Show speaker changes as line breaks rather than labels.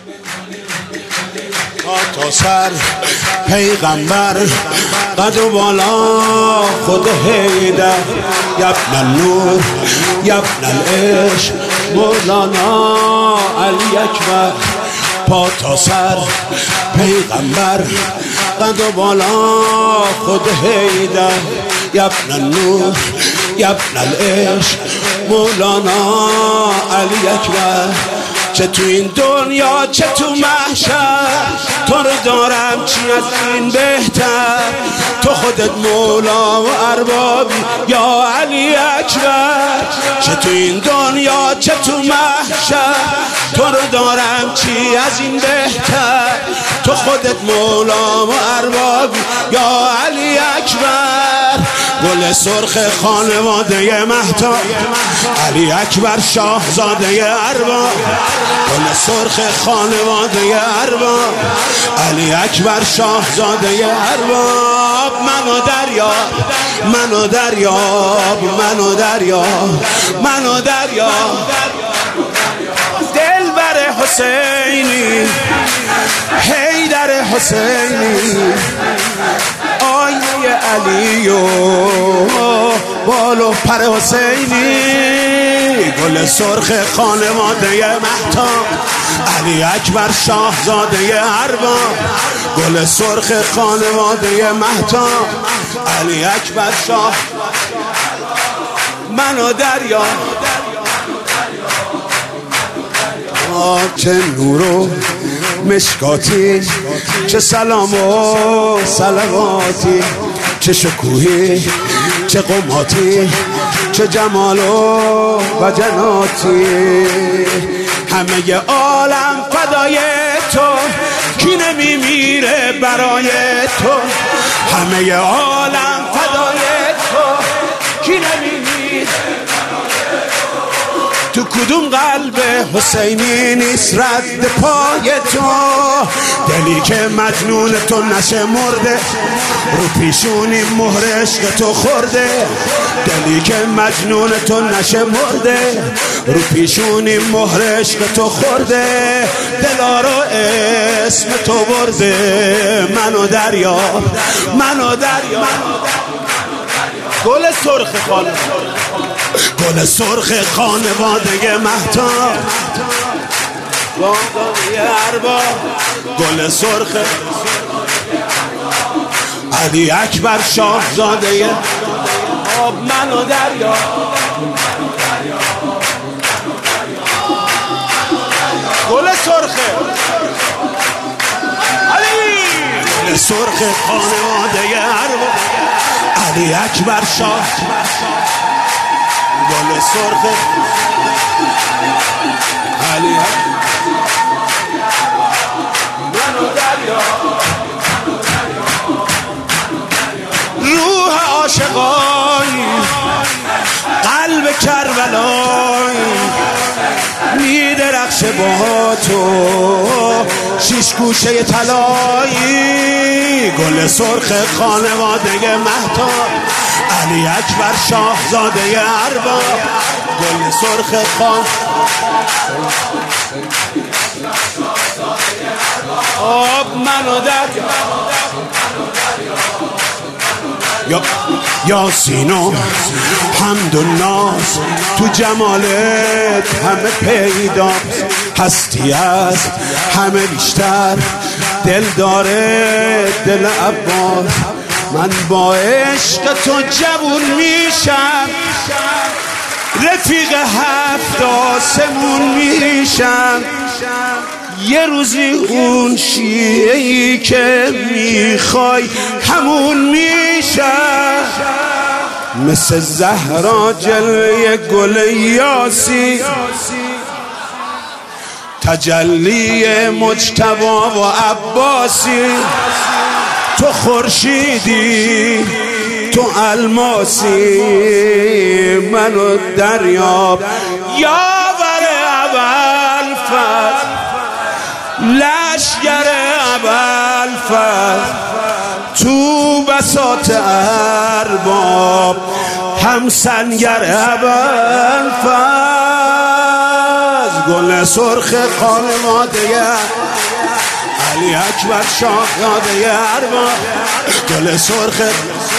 تا سر پیغمبر قد و بالا خود حیدر یبن النور یبن العشق مولانا علی اکبر پا تا سر پیغمبر قد و بالا خود حیدر یبن النور یبن العشق مولانا علی اکبر چه تو این دنیا چه تو محشر تو رو دارم چی از این بهتر تو خودت مولا و اربابی یا علی اکبر چه تو این دنیا چه تو محشر تو رو دارم چی از این بهتر تو خودت مولا و اربابی یا علی اکبر گل سرخ خانواده مهتاب علی اکبر شاهزاده ارباب گل سرخ خانواده ارباب علی اکبر شاهزاده ارباب منو دریاب منو دریاب منو دریاب منو دریاب دلبر حسینی حیدر حسینی آینه علی و بال و پر حسینی گل سرخ خانواده مهتاب علی اکبر شاهزاده ارباب گل سرخ خانواده مهتاب علی اکبر شاه منو دریا چه نور و مشکاتی چه سلام و صلواتی چه شکوهی چه قماتی چه جمال و جناتی همه عالم فدای تو کی نمیمیره برای تو همه عالم فدای تو کی نمیمیره تو کدوم قلب حسینی نیست رد پای تو دلی که مجنون تو نشه مرده رو پیشونی مهر عشق تو خورده دلی که مجنون تو نشه مرده رو پیشونی مهر عشق تو خورده دلا رو اسم تو برده منو دریاب منو دریاب گل سرخ خانواده گل سرخ خانواده مهتاب ارباب گل سرخ علی اکبر شاهزاده آب منو دریا گل سرخ علی گل سرخ خانواده ارباب علی اکبر شاه گل سرخ علی منو دریا روح عاشقای قلب کربلای میدرخش با تو شیش گوشه طلایی گل سرخ خانواده مهتاب علی اکبر شاهزاده ارباب گل سرخ خان آب منو دریا یاسین و حمد و ناز تو جمالت همه پیدا هستی است همه بیشتر دل داره دل عباس من با عشق تو جوون میشم رفیق هفت آسمون میشم یه روزی اون شیعه‌ای که میخوای همون میشم مثل زهرا جلوه گل یاسی تجلی مجتبی و عباسی تو خورشیدی تو الماسی منو دریاب یاور ابوالفضل لشگر ابوالفضل تو بساط ارباب هم سنگر ابوالفضل گل سرخ خانواده علی اکبر شاه یاده ارباب گل سرخ